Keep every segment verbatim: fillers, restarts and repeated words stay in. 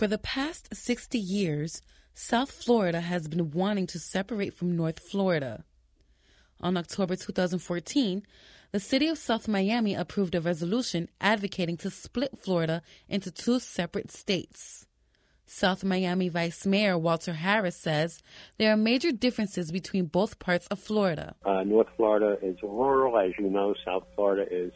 For the past sixty years, South Florida has been wanting to separate from North Florida. On October two thousand fourteen, the city of South Miami approved a resolution advocating to split Florida into two separate states. South Miami Vice Mayor Walter Harris says there are major differences between both parts of Florida. Uh, North Florida is rural, as you know. South Florida is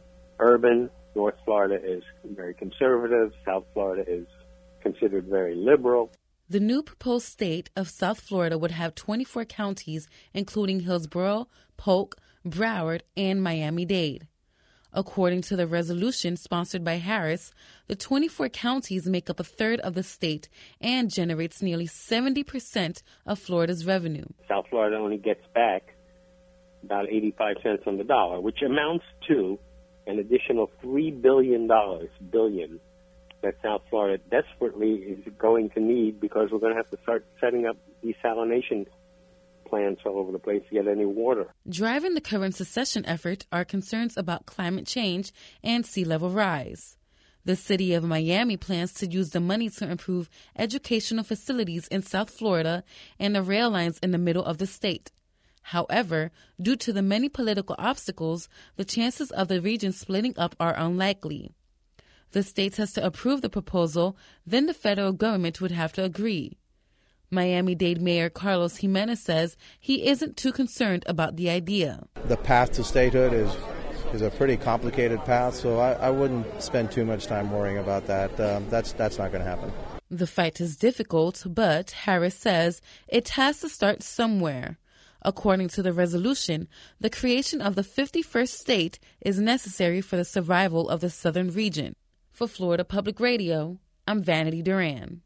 urban. North Florida is very conservative. South Florida is considered very liberal. The new proposed state of South Florida would have twenty-four counties, including Hillsborough, Polk, Broward, and Miami-Dade. According to the resolution sponsored by Harris, the twenty-four counties make up a third of the state and generates nearly seventy percent of Florida's revenue. South Florida only gets back about eighty-five cents on the dollar, which amounts to an additional three billion dollars, billion, that South Florida desperately is going to need because we're going to have to start setting up desalination plants all over the place to get any water. Driving the current secession effort are concerns about climate change and sea level rise. The city of Miami plans to use the money to improve educational facilities in South Florida and the rail lines in the middle of the state. However, due to the many political obstacles, the chances of the region splitting up are unlikely. The state has to approve the proposal, then the federal government would have to agree. Miami-Dade Mayor Carlos Jimenez says he isn't too concerned about the idea. The path to statehood is is a pretty complicated path, so I, I wouldn't spend too much time worrying about that. Um, that's that's not going to happen. The fight is difficult, but Harris says it has to start somewhere. According to the resolution, the creation of the fifty-first state is necessary for the survival of the southern region. For Florida Public Radio, I'm Vanity Duran.